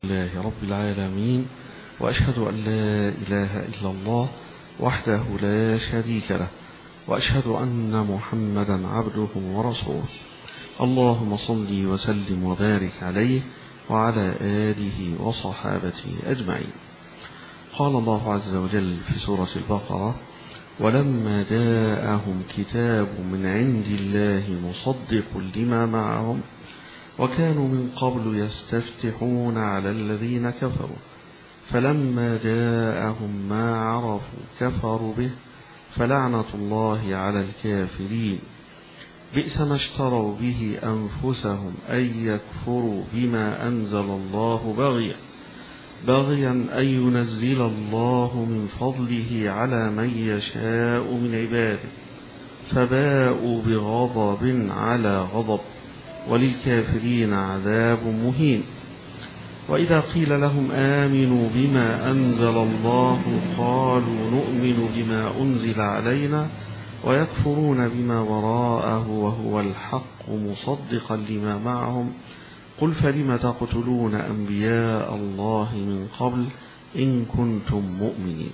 لله رب العالمين، وأشهد أن لا إله إلا الله وحده لا شريك له، وأشهد أن محمدا عبده ورسوله. اللهم صل وسلم وبارك عليه وعلى آله وصحابته أجمعين. قال الله عز وجل في سورة البقرة: ولما جاءهم كتاب من عند الله مصدق لما معهم وكانوا من قبل يستفتحون على الذين كفروا فلما جاءهم ما عرفوا كفروا به فلعنة الله على الكافرين. بئس ما اشتروا به أنفسهم أن يكفروا بما أنزل الله بغيا أن ينزل الله من فضله على من يشاء من عباده فباءوا بغضب على غضب وللكافرين عذاب مهين. وإذا قيل لهم آمنوا بما أنزل الله قالوا نؤمن بما أنزل علينا ويكفرون بما وراءه وهو الحق مصدقا لما معهم قل فلم تقتلون أنبياء الله من قبل إن كنتم مؤمنين.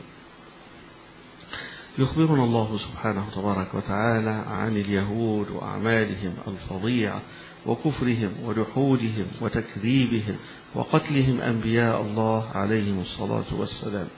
يخبرنا الله سبحانه تبارك وتعالى عن اليهود وأعمالهم الفظيعة وكفرهم وجحودهم وتكذيبهم وقتلهم أنبياء الله عليهم الصلاة والسلام.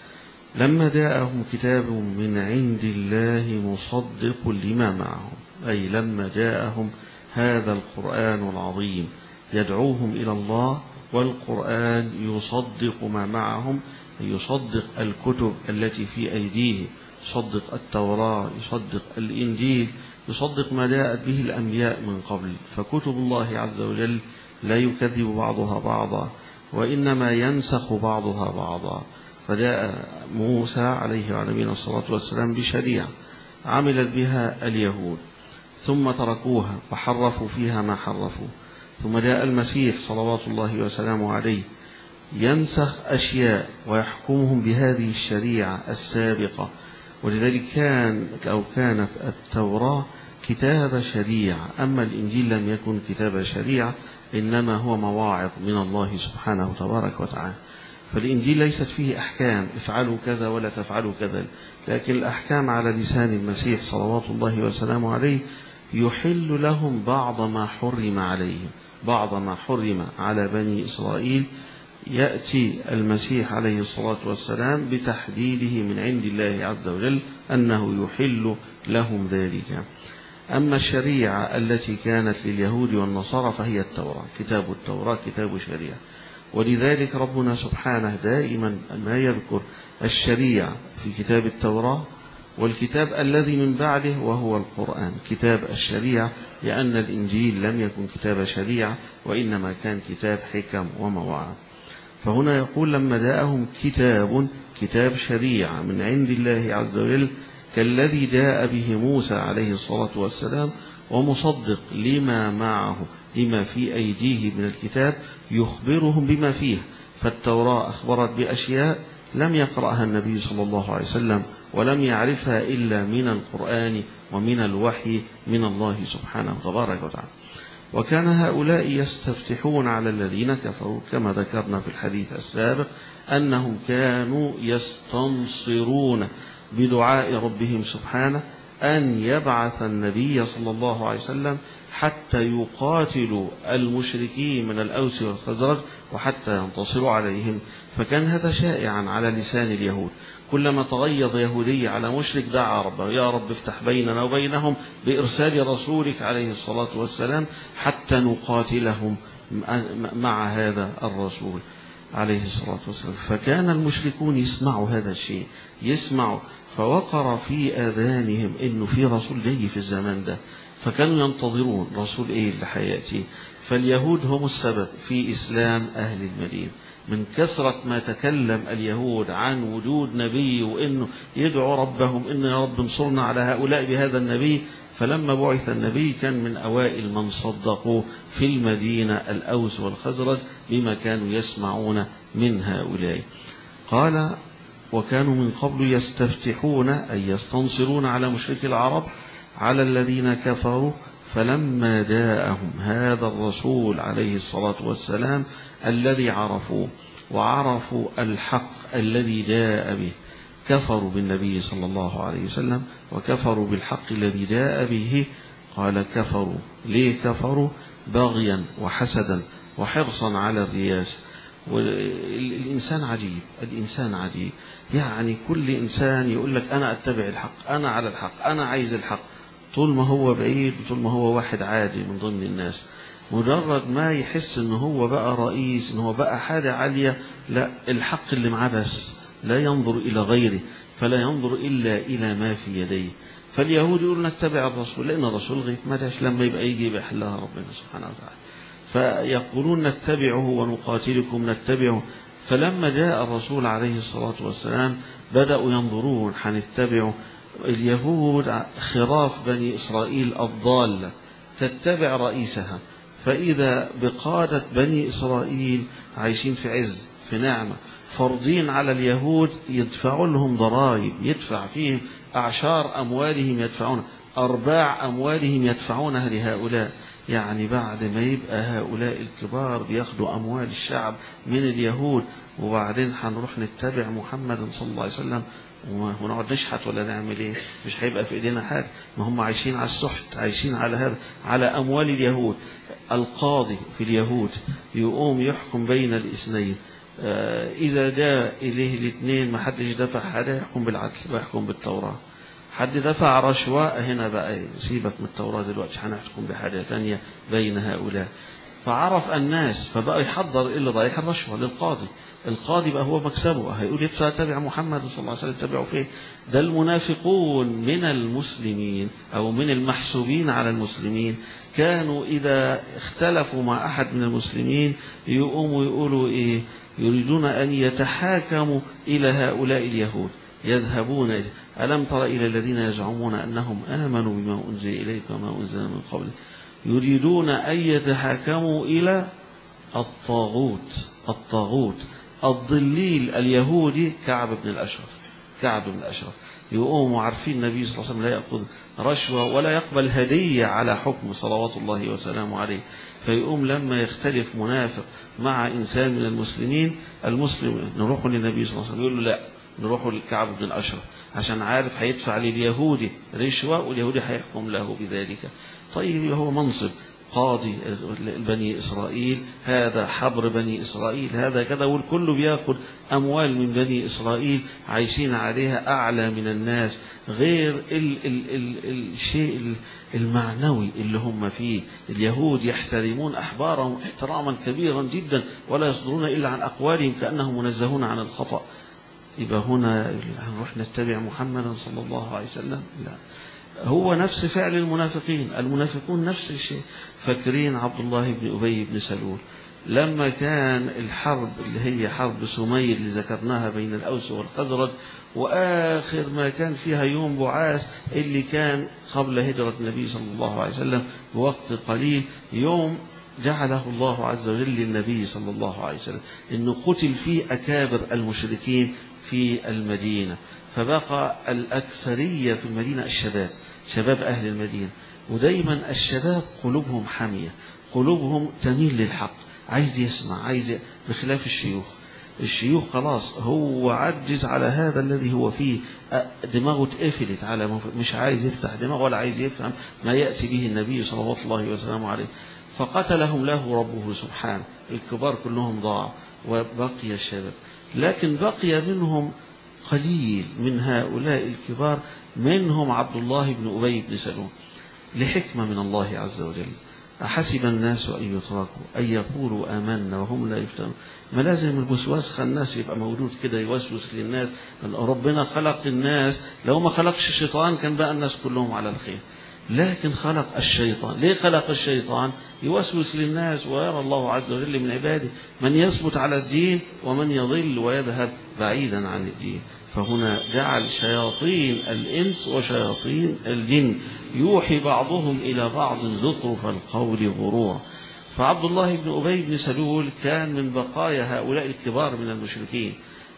لما جاءهم كتاب من عند الله مصدق لما معهم، أي لما جاءهم هذا القرآن العظيم يدعوهم إلى الله، والقرآن يصدق ما معهم، يصدق الكتب التي في أيديه، يصدق التوراة، يصدق الإنجيل، يصدق ما جاءت به الأنبياء من قبل. فكتب الله عز وجل لا يكذب بعضها بعضا وإنما ينسخ بعضها بعضا. فجاء موسى عليه وعلى نبينا الصلاة والسلام بشريعة عملت بها اليهود ثم تركوها وحرفوا فيها ما حرفوا، ثم جاء المسيح صلوات الله وسلامه عليه ينسخ أشياء ويحكمهم بهذه الشريعة السابقة. ولذلك كانت التوراة كتاب شريعة، أما الإنجيل لم يكن كتاب شريعة، إنما هو مواعظ من الله سبحانه تبارك وتعالى. فالإنجيل ليست فيه أحكام افعلوا كذا ولا تفعلوا كذا، لكن الأحكام على لسان المسيح صلوات الله وسلامه عليه يحل لهم بعض ما حرم عليهم، بعض ما حرم على بني إسرائيل يأتي المسيح عليه الصلاة والسلام بتحديده من عند الله عز وجل أنه يحل لهم ذلك. أما الشريعة التي كانت لليهود والنصارى فهي التوراة، كتاب التوراة كتاب شريعة. ولذلك ربنا سبحانه دائما ما يذكر الشريعة في كتاب التوراة، والكتاب الذي من بعده وهو القرآن كتاب الشريعة، لأن الإنجيل لم يكن كتاب شريعة وإنما كان كتاب حكم ومواعظ. فهنا يقول لما جاءهم كتاب شريعة من عند الله عز وجل كالذي جاء به موسى عليه الصلاة والسلام ومصدق لما معه، لما في أيديه من الكتاب، يخبرهم بما فيه. فالتوراة أخبرت بأشياء لم يقرأها النبي صلى الله عليه وسلم ولم يعرفها إلا من القرآن ومن الوحي من الله سبحانه تبارك وتعالى. وكان هؤلاء يستفتحون على الذين كفروا كما ذكرنا في الحديث السابق أنهم كانوا يستنصرون بدعاء ربهم سبحانه أن يبعث النبي صلى الله عليه وسلم حتى يقاتلوا المشركين من الأوس والخزرج وحتى ينتصروا عليهم. فكان هذا شائعا على لسان اليهود، كلما تغيظ يهودي على مشرك دعا ربه: يا رب افتح بيننا وبينهم بإرسال رسولك عليه الصلاة والسلام حتى نقاتلهم مع هذا الرسول عليه الصلاة والسلام. فكان المشركون يسمعوا هذا الشيء، يسمعوا، فوقر في آذانهم إنه في رسول جاي في الزمان ده، فكانوا ينتظرون رسول إيه اللي حياتي. فاليهود هم السبب في إسلام أهل المدينة، من كثرة ما تكلم اليهود عن وجود نبي وإنه يدعو ربهم إن يا رب انصرنا على هؤلاء بهذا النبي. فلما بعث النبي كان من أوائل من صدقوا في المدينة الأوس والخزرج بما كانوا يسمعون من هؤلاء. قال: وكانوا من قبل يستفتحون أي يستنصرون على مشرك العرب على الذين كفروا فلما جاءهم هذا الرسول عليه الصلاة والسلام الذي عرفوه وعرفوا الحق الذي جاء به، كفروا بالنبي صلى الله عليه وسلم وكفروا بالحق الذي جاء به. قال كفروا. ليه كفروا؟ بغيا وحسدا وحرصا على الرياسة. والإنسان عجيب، الإنسان عجيب، يعني كل إنسان يقول لك أنا أتبع الحق، أنا على الحق، أنا عايز الحق، طول ما هو بعيد، طول ما هو واحد عادي من ضمن الناس. مجرد ما يحس إن هو بقى رئيس، إن هو بقى حاجة عالية، لا، الحق اللي معاه بس، لا ينظر إلى غيره، فلا ينظر إلا إلى ما في يديه. فاليهود يقولون نتبع الرسول لأن الرسول غيب، ما داش لما يبقى يجي يحلها ربنا سبحانه وتعالى، فيقولون نتبعه ونقاتلكم نتبعه. فلما جاء الرسول عليه الصلاة والسلام بدأوا ينظرون هنتبعه. اليهود خراف بني إسرائيل الضالة تتبع رئيسها، فإذا بقادة بني إسرائيل عايشين في عز، في نعمة، فرضين على اليهود يدفعوا لهم ضرائب، يدفع فيهم أعشار أموالهم يدفعون، أرباع أموالهم يدفعونها لهؤلاء. يعني بعد ما يبقى هؤلاء الكبار بياخدوا أموال الشعب من اليهود، وبعدين هنروح نتبع محمد صلى الله عليه وسلم ونقعد نشحت ولا نعمل ايه؟ مش هيبقى في ايدينا حاجة. ما هم عايشين على السحت، عايشين على هذا، على أموال اليهود. القاضي في اليهود يقوم يحكم بين الاثنين، إذا جاء إليه الاثنين ما حدش دفع حاجة يحكم بالعدل ويحكم بالتوراة. حد دفع رشوة، هنا بقى سيبك من التوراة دلوقتي، هنحكم بحاجة تانية بين هؤلاء. فعرف الناس فبقى يحضر اللي ضايح الرشوة للقاضي. القاضي بقى هو مكسبه، هيقول يدفع تبع محمد صلى الله عليه وسلم، تبعه فيه. ده المنافقون من المسلمين أو من المحسوبين على المسلمين كانوا إذا اختلفوا مع أحد من المسلمين يقوموا يقولوا إيه؟ يريدون أن يتحاكموا إلى هؤلاء اليهود، يذهبون إليه. ألم تر إلى الذين يزعمون أنهم آمنوا بما أنزل إليك وما أنزل من قبل، يريدون أن يتحاكموا إلى الطاغوت الضليل اليهودي كعب بن الأشرف. يقوموا عارفين النبي صلى الله عليه وسلم لا يأخذ رشوة ولا يقبل هدية على حكم صلوات الله وسلامه عليه. فيقوم لما يختلف منافق مع إنسان من المسلمين، المسلم نروح للنبي صلى الله عليه وسلم يقول له لا، نروح لكعب بن الأشرف عشان عارف هيدفع لليهودي رشوة واليهودي هيحكم له بذلك. طيب هو منصب قاضي بني إسرائيل، هذا حبر بني إسرائيل، هذا كذا، والكل بياخد أموال من بني إسرائيل عايشين عليها أعلى من الناس، غير الشيء المعنوي اللي هم فيه. اليهود يحترمون أحبارهم احتراما كبيرا جدا ولا يصدرون إلا عن أقوالهم كأنهم منزهون عن الخطأ. يبقى هنا نروح نتبع محمدا صلى الله عليه وسلم؟ لا، هو نفس فعل المنافقين. المنافقون نفس الشيء. فاكرين عبد الله بن أبي بن سلول لما كان الحرب اللي هي حرب سمير اللي ذكرناها بين الأوس والخزرج، وآخر ما كان فيها يوم بعاث اللي كان قبل هجرة النبي صلى الله عليه وسلم بوقت قليل، يوم جعله الله عز وجل للنبي صلى الله عليه وسلم إنه قتل فيه أكابر المشركين في المدينة. فبقى الأكثرية في المدينة الشباب، شباب أهل المدينة. ودايما الشباب قلوبهم حامية، قلوبهم تميل للحق، عايز يسمع، بخلاف الشيوخ خلاص هو عجز على هذا الذي هو فيه، دماغه اتقفلت على مش عايز يفتح دماغه ولا عايز يفهم ما يأتي به النبي صلى الله عليه وسلم عليه. فقتلهم له ربه سبحانه. الكبار كلهم ضاعوا وبقي الشباب. لكن بقي منهم قليل من هؤلاء الكبار، منهم عبد الله بن أبي بن سلول، لحكمة من الله عز وجل. أحسب الناس أن يتركوا أن يقولوا آمنا وهم لا يفتنون. ما لازم الوسواس خناس يبقى موجود كده يوسوس للناس. ربنا خلق الناس، لو ما خلقش الشيطان كان بقى الناس كلهم على الخير، لكن خلق الشيطان. ليه خلق الشيطان؟ يوسوس للناس، ويرى الله عز وجل من عباده من يثبت على الدين ومن يضل ويذهب بعيدا عن الدين. فهنا جعل شياطين الإنس وشياطين الجن يوحي بعضهم إلى بعض زخرف القول غرورا. فعبد الله بن أبي بن سلول كان من بقايا هؤلاء الكبار من المشركين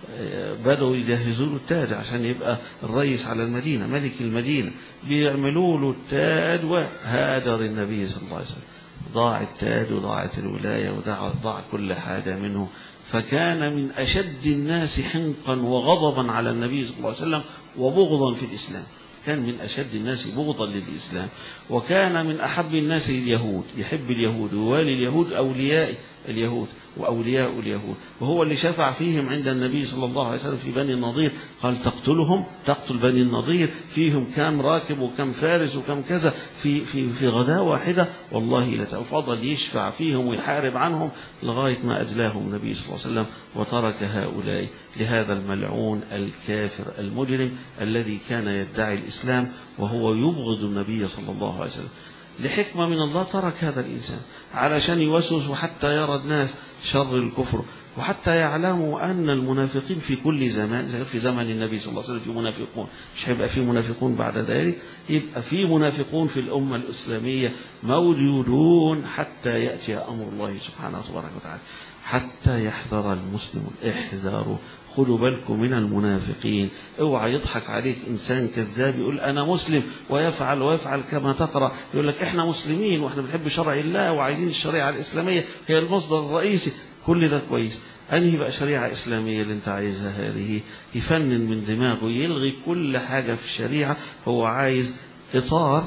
بدأوا يجهزوا له التاج عشان يبقى الرئيس على المدينة، ملك المدينة، بيعملوا له التاج، وهاجر النبي صلى الله عليه وسلم. ضاع التاج وضاعت الولاية وضاع كل حاجة منه، فكان من أشد الناس حنقا وغضبا على النبي صلى الله عليه وسلم وبغضا في الإسلام. كان من أشد الناس بغضا للإسلام، وكان من أحب الناس لليهود، يحب اليهود ووالي اليهود أولياء اليهود وأولياء اليهود، وهو اللي شفع فيهم عند النبي صلى الله عليه وسلم في بني النضير، قال تقتلهم، تقتل بني النضير، فيهم كم راكب وكم فارس وكم كذا في غداة واحدة، والله لتفضل يشفع فيهم ويحارب عنهم لغاية ما أجلاهم النبي صلى الله عليه وسلم وترك هؤلاء لهذا الملعون الكافر المجرم الذي كان يدعي الإسلام وهو يبغض النبي صلى الله عليه وسلم. لحكمة من الله ترك هذا الإنسان علشان يوسوس، وحتى يرى الناس شر الكفر، وحتى يعلموا أن المنافقين في كل زمان، زي في زمن النبي صلى الله عليه وسلم في منافقون، مش هيبقى في منافقون بعد ذلك، يبقى في منافقون في الأمة الإسلامية موجودون حتى يأتي أمر الله سبحانه وتعالى، حتى يحذر المسلمون. احذروا، خدوا بالكم من المنافقين. اوعى يضحك عليك إنسان كذاب يقول أنا مسلم ويفعل كما تقرأ، يقول لك إحنا مسلمين وإحنا بنحب شرع الله وعايزين الشريعة الإسلامية هي المصدر الرئيسي. كل ده كويس، أنهي بقى شريعة إسلامية اللي أنت عايزها هذه؟ يفنن من دماغه، يلغي كل حاجة في الشريعة، هو عايز إطار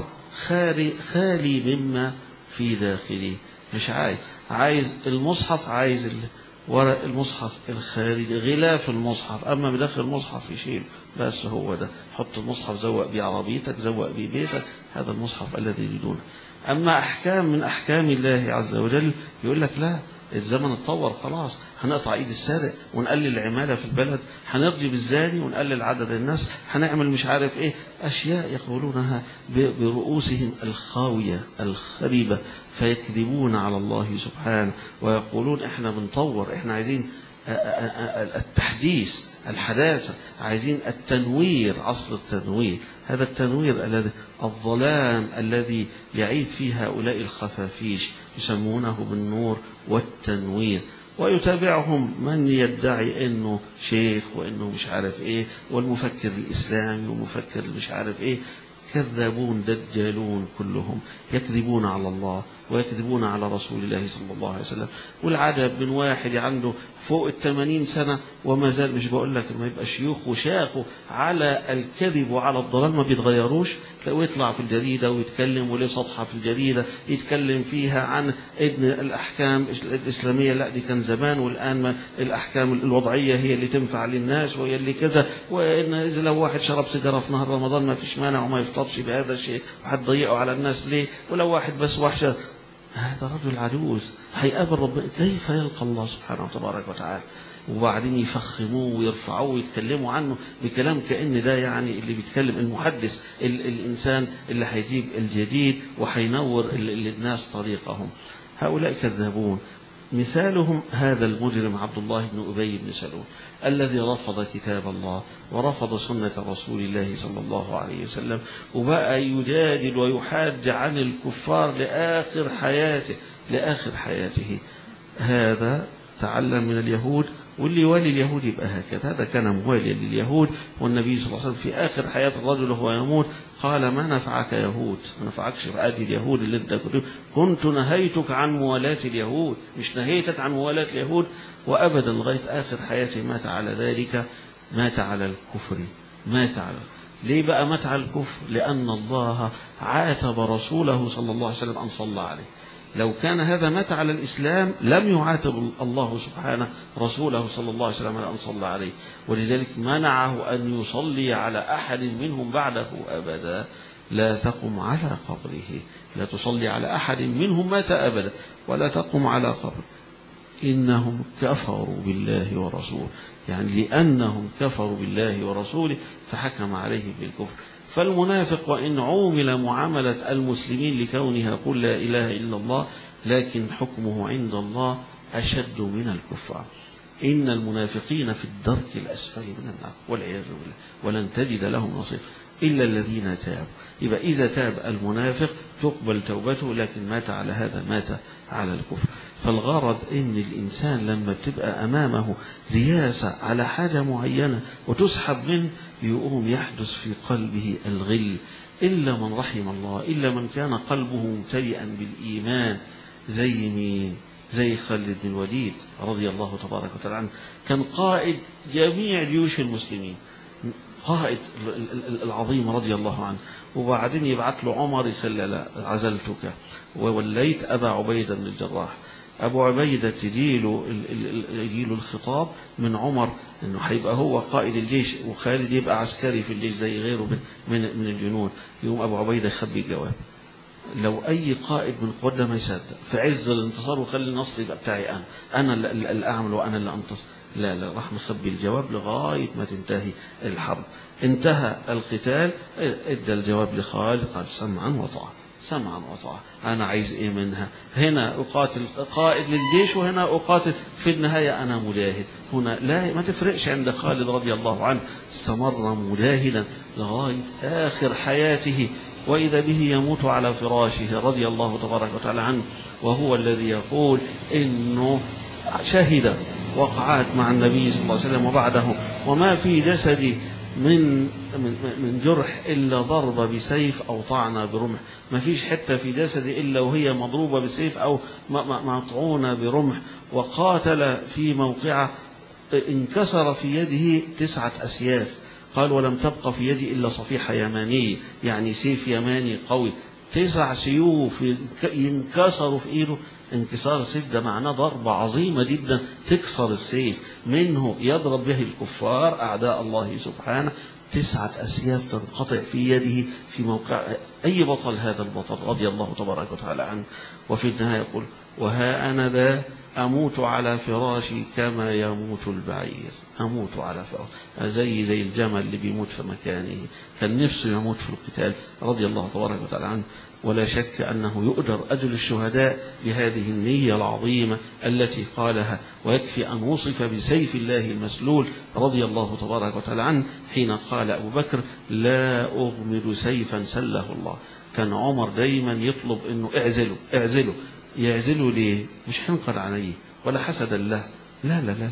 خالي مما في داخله، مش عايز المصحف، عايز ورق المصحف الخارجي، غلاف المصحف، أما بداخل المصحف يشيل بس هو ده. حط المصحف، زوق بيه عربيتك، زوق بيه بيتك، هذا المصحف الذي يريدونه. أما أحكام من أحكام الله عز وجل يقول لك لا، الزمن اتطور خلاص، هنقطع ايد السارق ونقلل العمالة في البلد، هنرضي بالزاني ونقلل عدد الناس، هنعمل مش عارف ايه، اشياء يقولونها برؤوسهم الخاوية الخريبة، فيكذبون على الله سبحانه ويقولون احنا بنطور، احنا عايزين التحديث، الحداثة، عايزين التنوير، عصر التنوير. هذا التنوير الذي الظلام الذي يعيد فيه هؤلاء الخفافيش يسمونه بالنور والتنوير، ويتابعهم من يدعي انه شيخ وانه مش عارف ايه، والمفكر الاسلامي ومفكر مش عارف ايه. كذابون دجالون كلهم، يكذبون على الله ويكذبون على رسول الله صلى الله عليه وسلم. والعجب من واحد عنده فوق 80 سنة وما زال، مش بقول لك ما يبقى شيوخ وشاخوا على الكذب وعلى الضلال ما بيتغيروش، لو يطلع في الجريدة ويتكلم، وليه صفحة في الجريدة يتكلم فيها عن ابن الأحكام الإسلامية، لا دي كان زمان، والآن الأحكام الوضعية هي اللي تنفع للناس وهي اللي كذا، وإن إذا لو واحد شرب سيجارة في نهار رمضان ما فيش مانع وما يفطرش بهذا الشيء، وهتضيقه على الناس ليه؟ ولو واحد بس وحشة، هذا رجل عجوز هيقابل ربنا، كيف يلقى الله سبحانه تبارك وتعالى؟ وبعدين يفخموه ويرفعوه ويتكلموا عنه بكلام كأن ده يعني اللي بيتكلم المحدث، الإنسان اللي هيجيب الجديد وهينور للناس طريقهم. هؤلاء كذابون. مثالهم هذا المجرم عبد الله بن أبي بن سلول الذي رفض كتاب الله ورفض سنة رسول الله صلى الله عليه وسلم، وبقى يجادل ويحاج عن الكفار لآخر حياته. هذا تعلم من اليهود، واللي يوالي اليهود يبقى هكذا. هذا كان مواليا لليهود، والنبي صلى الله عليه وسلم في آخر حياة الرجل وهو يموت قال ما نفعك يهود، ما نفعكش بآدي اليهود اللي انت كنت نهيتك عن موالاة اليهود، مش نهيتك عن موالاة اليهود. وأبدا لغاية آخر حياته مات على ذلك، مات على الكفر، ليه بقى مات على الكفر؟ لأن الله عاتب رسوله صلى الله عليه وسلم أن صلى عليه. لو كان هذا مات على الإسلام لم يعاتب الله سبحانه رسوله صلى الله عليه وسلم أن صلى عليه، ولذلك منعه أن يصلي على أحد منهم بعده أبدا. لا تقم على قبره، لا تصلي على أحد منهم مات أبدا، ولا تقم على قبره. إنهم كفروا بالله ورسوله، يعني لأنهم كفروا بالله ورسوله فحكم عليهم بالكفر. فالمنافق وإن عومل معاملة المسلمين لكونها قل لا إله إلا الله، لكن حكمه عند الله أشد من الكفار. إن المنافقين في الدرك الأسفل من النار والعياذ بالله، ولن تجد لهم نصير إلا الذين تابوا. يبقى إذا تاب المنافق تقبل توبته، لكن مات على هذا، مات على الكفر. فالغرض إن الإنسان لما بتبقى أمامه رياسة على حاجة معينة وتسحب منه يقوم يحدث في قلبه الغل، إلا من رحم الله، إلا من كان قلبه ممتلئا بالإيمان. زي مين؟ زي خالد بن الوليد رضي الله تبارك وتعالى عنه، كان قائد جميع جيوش المسلمين، قائد العظيم رضي الله عنه. وبعدين يبعث له عمر يقول لا عزلتك ووليت أبا عبيدة بن الجراح. أبو عبيدة يجيله الخطاب من عمر إنه هيبقى هو قائد الجيش وخالد يبقى عسكري في الجيش زي غيره من الجنود. يقوم أبو عبيدة يخبي الجواب. لو أي قائد من القوات ما يصدق في عز الانتصار وخلي النصر يبقى بتاعي أنا اللي أعمل وأنا اللي أنتصر، لا راح مخبي الجواب لغاية ما تنتهي الحرب. انتهى القتال ادى الجواب لخالد، قال سمعا وطاعة، سمعا وطاعة، أنا عايز إيه منها؟ هنا أقاتل قائد للجيش وهنا أقاتل، في النهاية أنا مجاهد. هنا لا ما تفرقش عند خالد رضي الله عنه، استمر مجاهدا لغاية آخر حياته، وإذا به يموت على فراشه رضي الله تبارك وتعالى عنه، وهو الذي يقول إنه شهد وقعات مع النبي صلى الله عليه وسلم وبعده، وما في جسدي من جرح إلا ضرب بسيف أو طعنة برمح، ما فيش حتة في جسدي إلا وهي مضروبة بسيف أو مطعونة برمح. وقاتل في موقعة انكسر في يده 9 أسياف، قال ولم تبقى في يدي إلا صفيحة يمانية، يعني سيف يماني قوي. 9 سيوف ينكسروا في إيده. انكسار السيف ده معناه ضربة عظيمة جدا تكسر السيف، منه يضرب به الكفار أعداء الله سبحانه. 9 أسياف تنقطع في يده في موقع أي بطل، هذا البطل رضي الله تبارك وتعالى عنه. وفي النهاية يقول وها أنا ذا أموت على فراشي كما يموت البعير، أموت على فراشي، زي الجمل اللي بيموت في مكانه، كان نفسه يموت في القتال رضي الله تبارك وتعالى عنه. ولا شك أنه يؤجر أجر الشهداء بهذه النية العظيمة التي قالها. ويكفي أن وصف بسيف الله المسلول رضي الله تبارك وتعالى عنه حين قال أبو بكر لا أغمد سيفا سله الله. كان عمر دايما يطلب أنه اعزله. يعزله ليه؟ مش حنقا عليه ولا حسدا له، لا،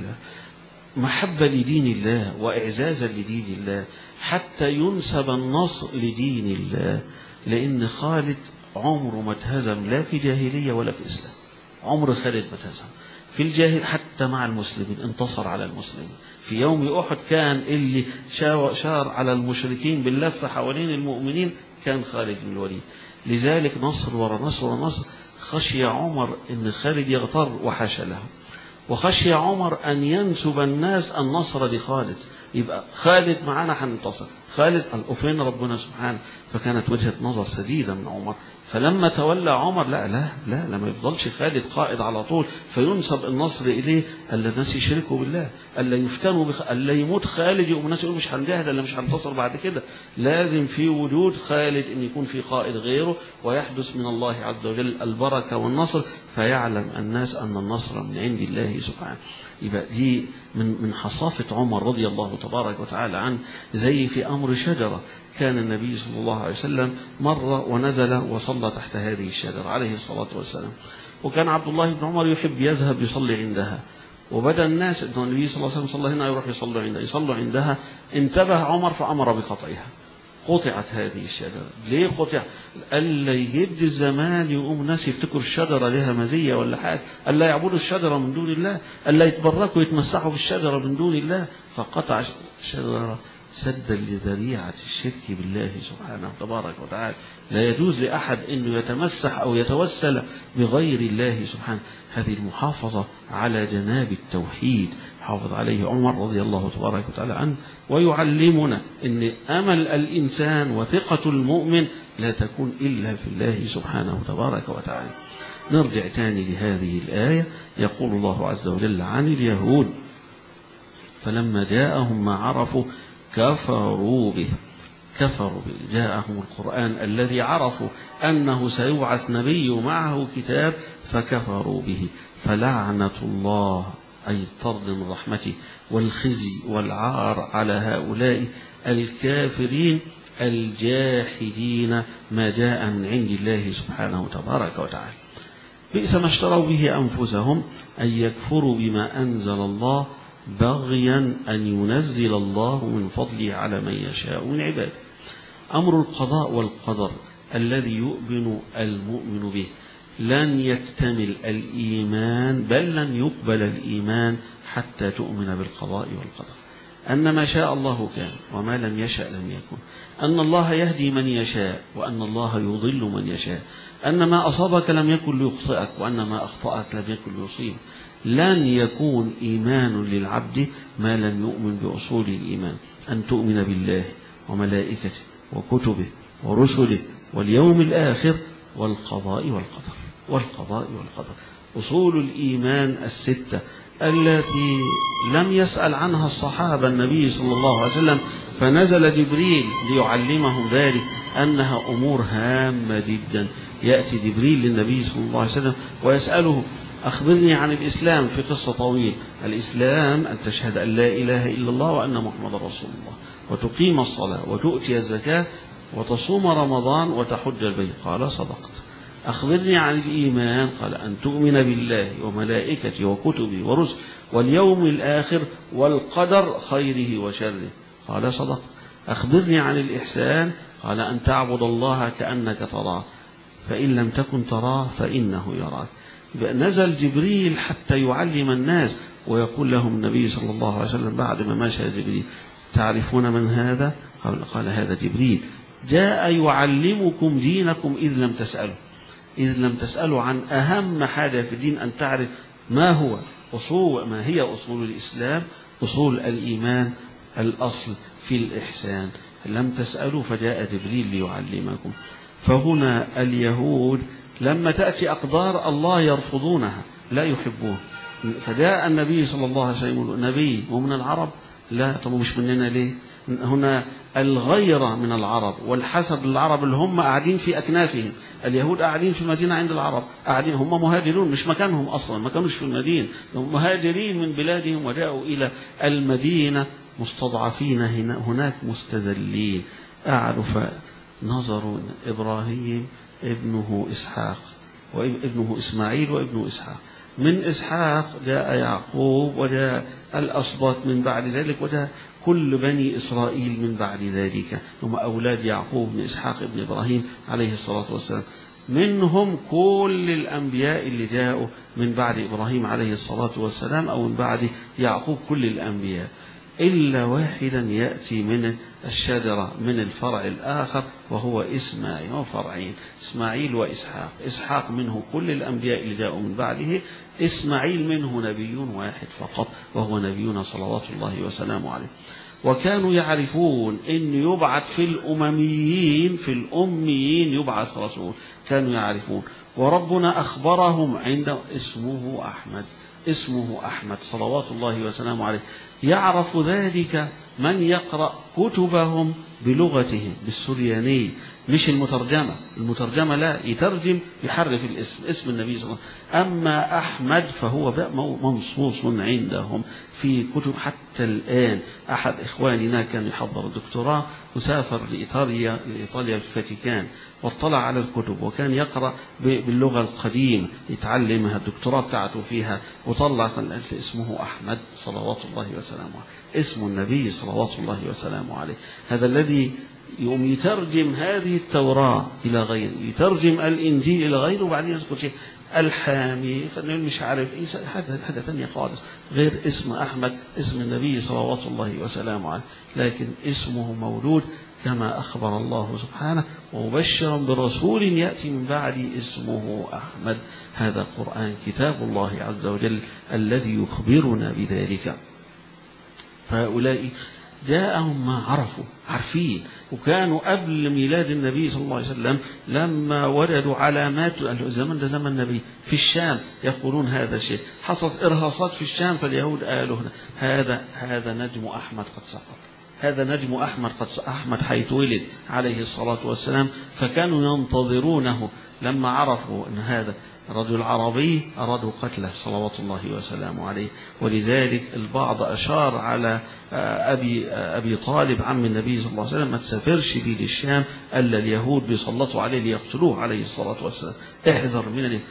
محبة لدين الله وإعزازا لدين الله، حتى ينسب النصر لدين الله. لأن خالد عمره ما اتهزم لا في جاهلية ولا في إسلام، عمر خالد ما اتهزم في الجاهل، حتى مع المسلمين انتصر على المسلمين. في يوم أحد كان اللي شار على المشركين باللفة حوالين المؤمنين كان خالد بن الوليد. لذلك نصر ورا نصر ورا نصر. خشي عمر أن خالد يغتر وحاشا له، وخشي عمر أن ينسب الناس النصر لخالد، يبقى خالد معنا هننتصر، خالد الأفين ربنا سبحانه. فكانت وجهة نظر سديدة من عمر. فلما تولى عمر لا ما يفضلش خالد قائد على طول فينسب النصر إليه، ألا الناس يشركوا بالله، ألا يفتنوا ألا يموت خالد يقوم الناس يقول مش هنجاهد ألا مش هنتصر بعد كده. لازم في وجود خالد أن يكون في قائد غيره، ويحدث من الله عز وجل البركة والنصر، فيعلم الناس أن النصر من عند الله سبحانه. يبقى دي من حصافة عمر رضي الله تبارك وتعالى عنه. زي في أمر شجرة، كان النبي صلى الله عليه وسلم مر ونزل وصلى تحت هذه الشجرة عليه الصلاة والسلام، وكان عبد الله بن عمر يحب يذهب يصلي عندها، وبدأ الناس أن النبي صلى الله عليه وسلم صلى هنا يروح يصلوا عندها. انتبه عمر فأمر بقطعها، قطعت هذه الشجرة. ليه قطع؟ ألا يجد الزمان يقوم الناس يفتكروا الشجرة لها مزية ولا حاجة، ألا يعبدوا الشجرة من دون الله، ألا يتبركوا يتمسحوا بالشجرة من دون الله، فقطع الشجرة سدا لذريعة الشرك بالله سبحانه تبارك وتعالى. لا يجوز لأحد أنه يتمسح أو يتوسل بغير الله سبحانه. هذه المحافظة على جناب التوحيد حافظ عليه عمر رضي الله تبارك وتعالى عنه، ويعلمنا أن أمل الإنسان وثقة المؤمن لا تكون إلا في الله سبحانه تبارك وتعالى. نرجع تاني لهذه الآية. يقول الله عز وجل عن اليهود فلما جاءهم ما عرفوا كفروا به. جاءهم القرآن الذي عرفوا أنه سيبعث نبي معه كتاب فكفروا به. فلعنة الله أي الطرد من رحمته والخزي والعار على هؤلاء الكافرين الجاحدين ما جاء من عند الله سبحانه تبارك وتعالى. بئس ما اشتروا به أنفسهم أن يكفروا بما أنزل الله بغيا أن ينزل الله من فضله على من يشاء من عباده. أمر القضاء والقدر الذي يؤمن المؤمن به لن يكتمل الإيمان، بل لن يقبل الإيمان حتى تؤمن بالقضاء والقدر. أن ما شاء الله كان وما لم يشأ لم يكن، أن الله يهدي من يشاء وأن الله يضل من يشاء، أن ما أصابك لم يكن ليخطئك وأن ما أخطأك لم يكن ليصيبك. لن يكون إيمان للعبد ما لم يؤمن بأصول الإيمان، أن تؤمن بالله وملائكته وكتبه ورسله واليوم الآخر والقضاء والقدر. والقضاء والقدر أصول الإيمان الستة التي لم يسأل عنها الصحابة النبي صلى الله عليه وسلم، فنزل جبريل ليعلمهم ذلك، أنها أمور هامة جدا. يأتي جبريل للنبي صلى الله عليه وسلم ويسأله أخبرني عن الإسلام في قصة طويل. الإسلام أن تشهد أن لا إله إلا الله وأن محمد رسول الله، وتقيم الصلاة وتؤتي الزكاة وتصوم رمضان وتحج البيت. قال صدقت. أخبرني عن الإيمان. قال أن تؤمن بالله وملائكته وكتبه ورسله واليوم الآخر والقدر خيره وشره. قال صدقت. أخبرني عن الإحسان. قال أن تعبد الله كأنك تراه فإن لم تكن تراه فإنه يراك. نزل جبريل حتى يعلم الناس، ويقول لهم النبي صلى الله عليه وسلم بعد ما مشى جبريل: تعرفون من هذا؟ قال هذا جبريل جاء يعلمكم دينكم إذ لم تسألوا. إذ لم تسألوا عن أهم حاجة في الدين، أن تعرف ما هي أصول الإسلام، أصول الإيمان، الأصل في الإحسان. لم تسألوا فجاء جبريل ليعلمكم. فهنا اليهود لما تأتي أقدار الله يرفضونها، لا يحبون. فجاء النبي صلى الله عليه وسلم يقول: نبي ومن العرب؟ لا. طب مش مننا ليه؟ هنا الغيرة من العرب والحسد للعرب اللي هم قاعدين في أكنافهم. اليهود قاعدين في المدينة عند العرب، قاعدين هم مهاجرون، مش مكانهم أصلا، ما كانوش في المدينة، هم مهاجرين من بلادهم وجاءوا إلى المدينة مستضعفين هناك مستذلين. قعدوا فنظروا إبراهيم ابنه إسحاق وابنه إسماعيل وابنه إسحاق. من إسحاق جاء يعقوب وجاء الأسباط من بعد ذلك، وجاء كل بني إسرائيل من بعد ذلك، هم أولاد يعقوب بن إسحاق بن إبراهيم عليه الصلاة والسلام. منهم كل الأنبياء اللي جاءوا من بعد إبراهيم عليه الصلاة والسلام، أو من بعد يعقوب كل الأنبياء، إلا واحدا يأتي من الشجرة من الفرع الآخر وهو إسماعيل، وفرعين إسماعيل وإسحاق. إسحاق منه كل الأنبياء اللي جاءوا من بعده، إسماعيل منه نبي واحد فقط وهو نبينا صلوات الله وسلامه عليه. وكانوا يعرفون أن يبعث في الأميين يبعث رسول، كانوا يعرفون. وربنا أخبرهم عند اسمه أحمد صلوات الله وسلامه عليه. يعرف ذلك من يقرأ كتبهم بلغتهم بالسرياني، مش المترجمة لا، يترجم يحرف اسم النبي صلى الله عليه وسلم. أما أحمد فهو منصوص عندهم في كتب حتى الآن. أحد إخواننا كان يحضر الدكتوراه وسافر لإيطاليا في الفاتيكان واطلع على الكتب، وكان يقرأ باللغة القديمة يتعلمها، الدكتوراه بتاعته فيها، وطلع اسمه أحمد صلوات الله وسلامه عليه، اسم النبي صلوات الله وسلامه عليه. هذا الذي يوم يترجم هذه التوراة إلى غيره، يترجم الإنجيل إلى غيره، وبعدين يذكر شيء الحامي مش عارف إيه، حاجة ثانية خالص غير اسم أحمد، اسم النبي صلوات الله وسلامه عليه، لكن اسمه مولود كما أخبر الله سبحانه: ومبشرا برسول يأتي من بعد اسمه أحمد. هذا قرآن كتاب الله عز وجل الذي يخبرنا بذلك. فهؤلاء جاءهم ما عرفوا، عارفين، وكانوا قبل ميلاد النبي صلى الله عليه وسلم لما وجدوا علامات الزمن ده زمن النبي في الشام، يقولون هذا الشيء. حصلت إرهاصات في الشام، فاليهود قالوا هذا نجم أحمد قد سقط، هذا نجم أحمد حيث ولد عليه الصلاة والسلام. فكانوا ينتظرونه، لما عرفوا أن هذا رجل عربي أرادوا قتله صلوات الله وسلامه عليه. ولذلك البعض أشار على أبي طالب عم النبي صلى الله عليه وسلم: ما تسافرش بيه للشام، ألا اليهود بيسلطوا عليه ليقتلوه عليه الصلاة والسلام، احذر من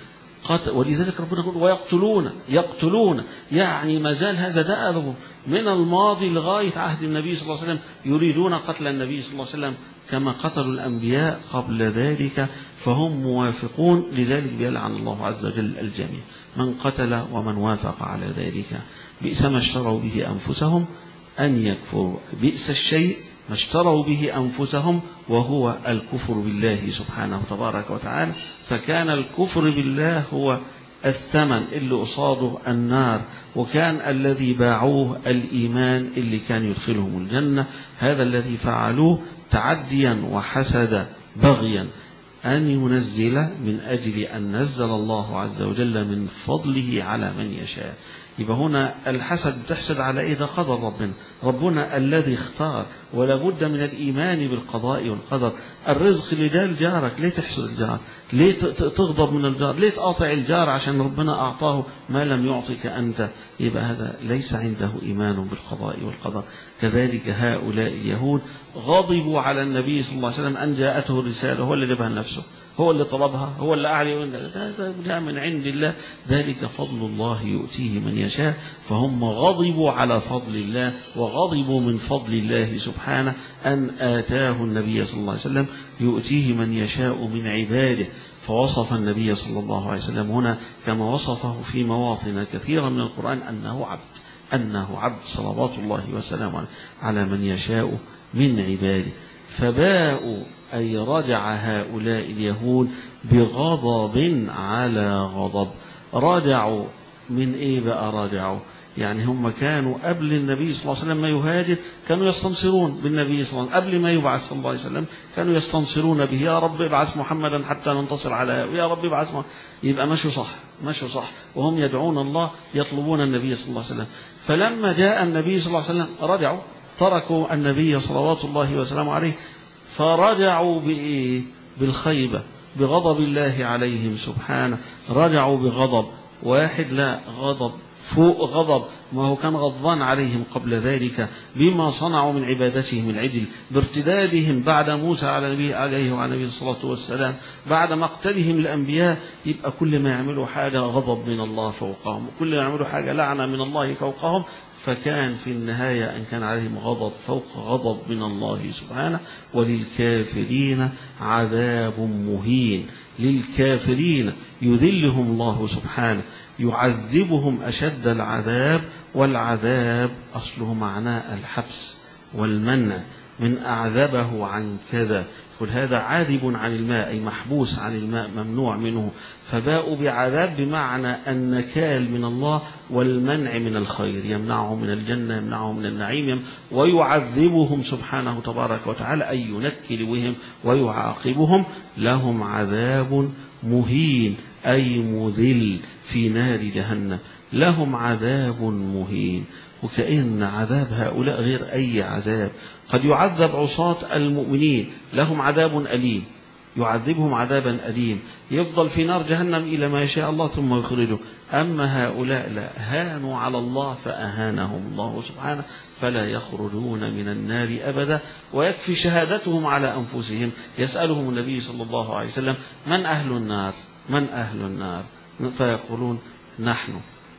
ولذلك ربنا يقول يقتلون يعني ما زال هذا دأبه من الماضي لغاية عهد النبي صلى الله عليه وسلم، يريدون قتل النبي صلى الله عليه وسلم كما قتلوا الأنبياء قبل ذلك، فهم موافقون. لذلك بيلعن الله عز وجل الجميع من قتل ومن وافق على ذلك. بئس ما اشتروا به أنفسهم أن يكفروا، بئس الشيء ما اشتروا به أنفسهم وهو الكفر بالله سبحانه تبارك وتعالى. فكان الكفر بالله هو الثمن اللي قصاده النار، وكان الذي باعوه الإيمان اللي كان يدخلهم الجنة. هذا الذي فعلوه تعديا وحسدا بغيا أن ينزل من أجل أن نزل الله عز وجل من فضله على من يشاء. يبقى هنا الحسد بتحسد على إيه؟ ده قدر ربنا الذي اختار، ولا بد من الإيمان بالقضاء والقدر. الرزق لدال جارك، ليه تحسد الجار؟ ليه تغضب من الجار؟ ليه تقاطع الجار عشان ربنا أعطاه ما لم يعطك أنت؟ يبقى هذا ليس عنده إيمان بالقضاء والقدر. كذلك هؤلاء اليهود غضبوا على النبي صلى الله عليه وسلم أن جاءته الرسالة، هو اللي جابها لنفسه، هو اللي طلبها، هو اللي أعلن، ده من عند الله، ذلك فضل الله يؤتيه من يشاء. فهم غضبوا على فضل الله وغضبوا من فضل الله سبحانه أن آتاه النبي صلى الله عليه وسلم يؤتيه من يشاء من عباده. فوصف النبي صلى الله عليه وسلم هنا كما وصفه في مواطن كثيرة من القرآن أنه عبد صلوات الله وسلامه على من يشاء من عباده. فباءوا أي رجع هؤلاء اليهود بغضب على غضب. رجعوا من إيه بقى؟ رجعوا يعني هم كانوا قبل النبي صلى الله عليه وسلم ما يهاجر كانوا يستنصرون بالنبي صلى الله عليه وسلم، قبل ما يبعث صلى الله عليه وسلم كانوا يستنصرون به، يا رب ابعث محمدا حتى ننتصر على، يا رب ابعث يبقى مشوا صح وهم يدعون الله يطلبون النبي صلى الله عليه وسلم. فلما جاء النبي صلى الله عليه وسلم رجعوا، تركوا النبي صلوات الله وسلامه عليه، فرجعوا بالخيبة، بغضب الله عليهم سبحانه. رجعوا بغضب واحد، لا غضب فوق غضب، ما هو كان غضبان عليهم قبل ذلك بما صنعوا من عبادتهم العجل، بارتدادهم بعد موسى على نبيه عليه وعلى نبيه الصلاة والسلام، بعد مقتلهم الأنبياء. يبقى كل ما يعملوا حاجة غضب من الله فوقهم، كل ما يعملوا حاجة لعنة من الله فوقهم. فكان في النهاية أن كان عليهم غضب فوق غضب من الله سبحانه. وللكافرين عذاب مهين، للكافرين يذلهم الله سبحانه، يعذبهم أشد العذاب. والعذاب أصله معناه الحبس والمنع، من أعذبه عن كذا، قل هذا عاذب عن الماء أي محبوس عن الماء ممنوع منه. فباءوا بعذاب بمعنى النكال من الله والمنع من الخير، يمنعهم من الجنة، يمنعهم من النعيم، ويعذبهم سبحانه تبارك وتعالى أي ينكل بهم ويعاقبهم. لهم عذاب مهين أي مذل في نار جهنم، لهم عذاب مهين. وكأن عذاب هؤلاء غير أي عذاب. قد يعذب عصاة المؤمنين، لهم عذاب أليم، يعذبهم عذابا أليم، يفضل في نار جهنم إلى ما يشاء الله ثم يخرجه. أما هؤلاء لا، هانوا على الله فأهانهم الله سبحانه، فلا يخرجون من النار أبدا. ويكفي شهادتهم على أنفسهم. يسألهم النبي صلى الله عليه وسلم من أهل النار؟ من أهل النار؟ فيقولون نحن،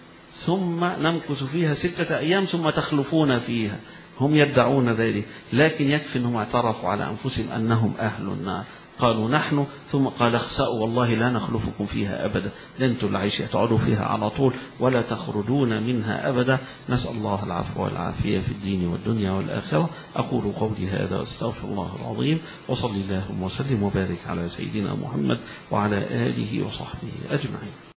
ثم نمكث فيها 6 أيام ثم تخلفون فيها. هم يدعون ذلك، لكن يكفي أنهم اعترفوا على أنفسهم أنهم أهل النار. قالوا نحن، ثم قال اخسأوا والله لا نخلفكم فيها أبدا، لنتم العيش تقعدوا فيها على طول ولا تخرجون منها أبدا. نسأل الله العفو والعافية في الدين والدنيا والآخرة. أقول قولي هذا واستغفر الله العظيم، وصلي اللهم وسلم وبارك على سيدنا محمد وعلى آله وصحبه أجمعين.